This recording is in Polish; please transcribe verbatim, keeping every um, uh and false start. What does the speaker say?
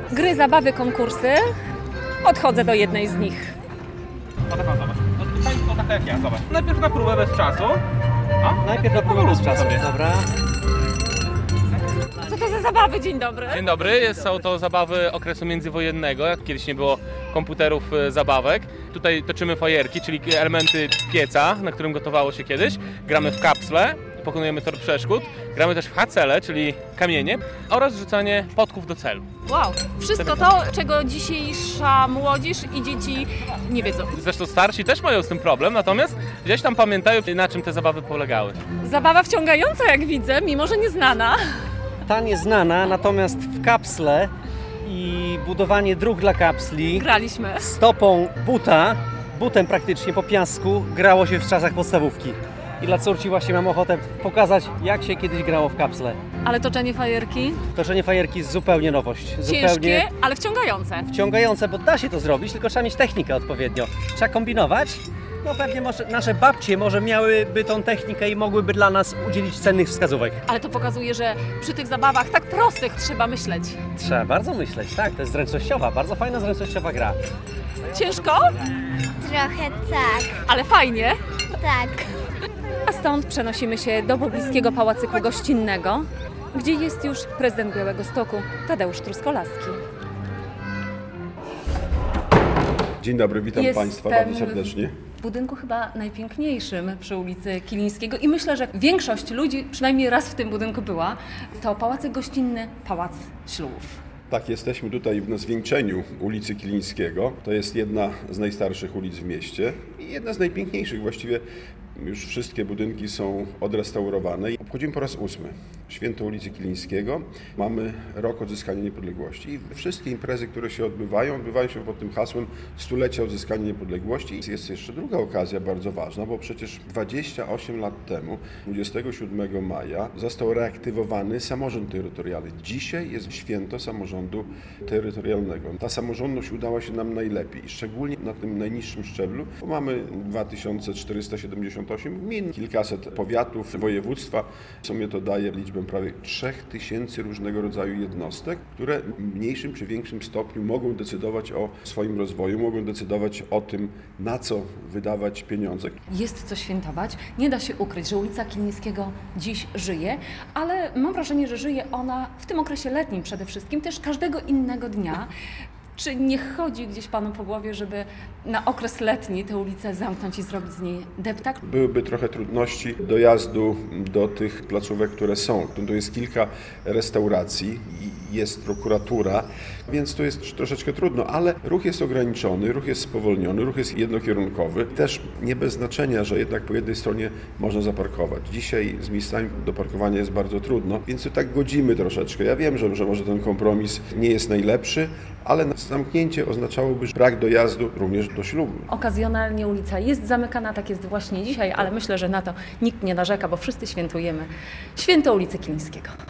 Gry, zabawy, konkursy. Podchodzę do jednej z nich. O taką, zobacz. O, o tak jak ja, zobacz. Najpierw na próbę bez czasu. O, Najpierw na próbę bez czasu, sobie. dobra. Co to za zabawy? Dzień dobry. Dzień dobry, jest, są to zabawy okresu międzywojennego, jak kiedyś nie było komputerów, e, zabawek. Tutaj toczymy fajerki, czyli elementy pieca, na którym gotowało się kiedyś. Gramy w kapsle, pokonujemy tor przeszkód. Gramy też w hacele, czyli kamienie oraz rzucanie podków do celu. Wow, wszystko to, czego dzisiejsza młodzież i dzieci nie wiedzą. Zresztą starsi też mają z tym problem, natomiast gdzieś tam pamiętają, na czym te zabawy polegały. Zabawa wciągająca, jak widzę, mimo że nieznana. Ta nieznana, natomiast w kapsle i budowanie dróg dla kapsli Graliśmy. stopą buta, butem praktycznie po piasku grało się w czasach podstawówki. I dla córci właśnie mam ochotę pokazać, jak się kiedyś grało w kapsle. Ale toczenie fajerki? Toczenie fajerki jest zupełnie nowość. Ciężkie, Zupełnie ale wciągające. wciągające, bo da się to zrobić, tylko trzeba mieć technikę odpowiednio. Trzeba kombinować. No pewnie może, nasze babcie może miałyby tą technikę i mogłyby dla nas udzielić cennych wskazówek. Ale to pokazuje, że przy tych zabawach tak prostych trzeba myśleć. Trzeba bardzo myśleć, tak, to jest zręcznościowa, bardzo fajna zręcznościowa gra. Ciężko, Trochę tak, ale fajnie. tak. A stąd przenosimy się do pobliskiego pałacyku gościnnego, gdzie jest już prezydent Białegostoku, Tadeusz Truskolaski. Dzień dobry, witam Jestem Państwa bardzo serdecznie. w budynku chyba najpiękniejszym przy ulicy Kilińskiego i myślę, że większość ludzi przynajmniej raz w tym budynku była. To pałacyk gościnny, Pałac Ślubów. Tak, jesteśmy tutaj na zwieńczeniu ulicy Kilińskiego. To jest jedna z najstarszych ulic w mieście i jedna z najpiękniejszych. Właściwie już wszystkie budynki są odrestaurowane. Obchodzimy po raz ósmy święto ulicy Kilińskiego. Mamy rok odzyskania niepodległości i wszystkie imprezy, które się odbywają, odbywają się pod tym hasłem stulecia odzyskania niepodległości. I jest jeszcze druga okazja bardzo ważna, bo przecież dwadzieścia osiem lat temu, dwudziestego siódmego maja, został reaktywowany samorząd terytorialny. Dzisiaj jest święto samorządu terytorialnego. Ta samorządność udała się nam najlepiej, szczególnie na tym najniższym szczeblu, bo mamy dwa tysiące czterysta siedemdziesiąt osiem gmin, kilkaset powiatów, województwa. W sumie to daje liczbę prawie trzech tysięcy różnego rodzaju jednostek, które w mniejszym czy większym stopniu mogą decydować o swoim rozwoju, mogą decydować o tym, na co wydawać pieniądze. Jest co świętować. Nie da się ukryć, że ulica Kilińskiego dziś żyje, ale mam wrażenie, że żyje ona w tym okresie letnim przede wszystkim, też każdego innego dnia. Czy nie chodzi gdzieś Panu po głowie, żeby na okres letni tę ulicę zamknąć i zrobić z niej deptak? Byłyby trochę trudności dojazdu do tych placówek, które są. Tu jest kilka restauracji, jest prokuratura, więc to jest troszeczkę trudno, ale ruch jest ograniczony, ruch jest spowolniony, ruch jest jednokierunkowy. Też nie bez znaczenia, że jednak po jednej stronie można zaparkować. Dzisiaj z miejscami do parkowania jest bardzo trudno, więc to tak godzimy troszeczkę. Ja wiem, że, że może ten kompromis nie jest najlepszy, ale zamknięcie oznaczałoby brak dojazdu również do ślubu. Okazjonalnie ulica jest zamykana, tak jest właśnie dzisiaj, ale myślę, że na to nikt nie narzeka, bo wszyscy świętujemy święto ulicy Kilińskiego.